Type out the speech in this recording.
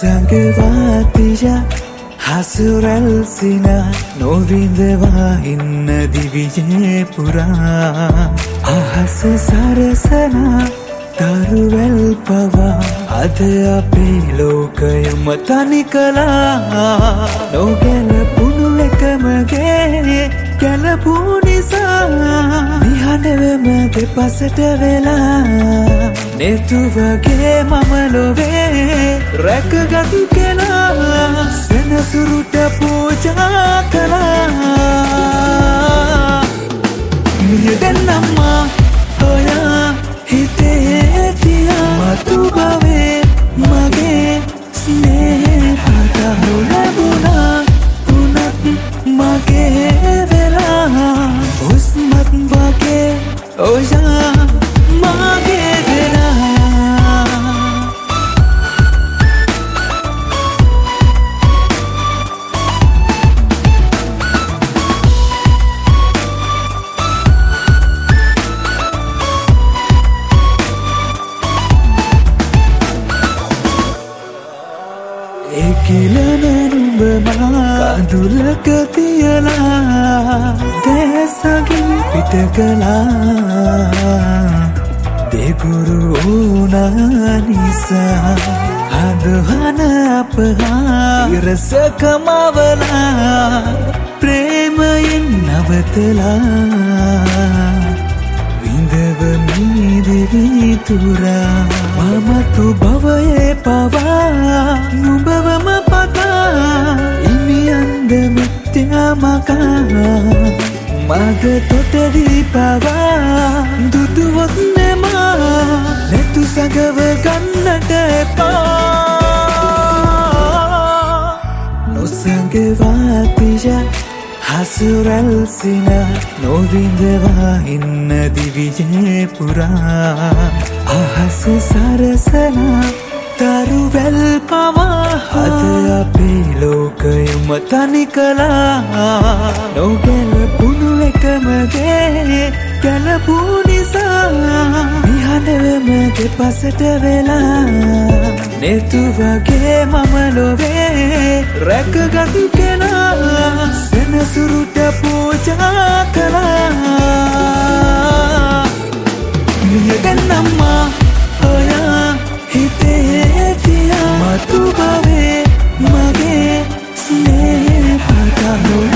නොසඟවාතිය හසුරැල් සින නොවිඳවා ඉන්න දිවියේ පුරා අහස සරසන තරුවැල් පවා අද අපේ ලෝකයම තනි කළා නොගැලපුණු එකමගේ ගැලපූ නිසා නිහඬවම දෙපසට වෙලා නෙතු වගේ මම ලොවේ රැකගත් කෙනා සෙනසුරුට පූජා කළා මියදන්නම්මා ඔයා හිතේ තියා මතු බවේ මගේ ස්නේහට නොලැබුණා උනත් මගේ වෙලා උස්මත් වගේ ඔයා මගේ වෙලා කිලනනුඹමා කඳුලක තියලා දැසගින් පිට කළා දෙගුරු වුණා නිසා අදහන අපහා ඉරසකමවලා ප්‍රේමයෙන් නවතලා විඳවමී දෙවී තුරා මමතු භවයේ පවා නුඹවම පතා ඉමියන්ද මිත්‍යා මකා මග තොටදී පවා දුදුවොත් නෙමා නැතු සගව ගන්නට එපා නොසඟවාතිය හසුරැල් සින නොවිඳවා ඉන්න දිවියේ පුරා අහස සරසන තරුවැල් පවා අද අපේ ලෝකයම තනි කළා නොගැලපුණු එකමගේ ගැලපූ නිසා නිහඬවම දෙපසට වෙලා නෙතු වගේ මම ලොවේ රැකගත් කෙනා සෙනසුරුට පූජා කළා මියදන්නම්මා ඔයා හිතේ තියා මතු බවේ මගේ ස්නේහට